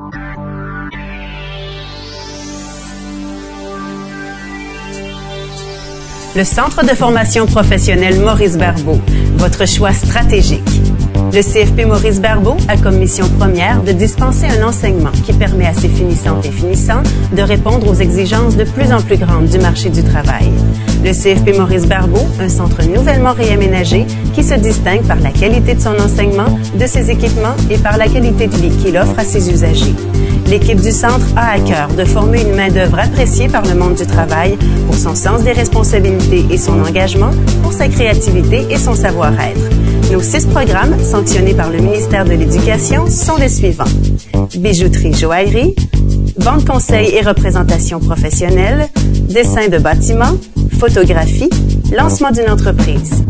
Le Centre de formation professionnelle Maurice Barbeau, votre choix stratégique. Le CFP Maurice Barbeau a comme mission première de dispenser un enseignement qui permet à ses finissantes et finissants de répondre aux exigences de plus en plus grandes du marché du travail. Le CFP Maurice Barbeau, un centre nouvellement réaménagé qui se distingue par la qualité de son enseignement, de ses équipements et par la qualité de vie qu'il offre à ses usagers. L'équipe du centre a à cœur de former une main-d'œuvre appréciée par le monde du travail pour son sens des responsabilités et son engagement, pour sa créativité et son savoir-être. Nos 6 programmes, sanctionnés par le ministère de l'Éducation, sont les suivants. Bijouterie-joaillerie, vente conseil et représentation professionnelle, dessin de bâtiment, photographie, lancement d'une entreprise.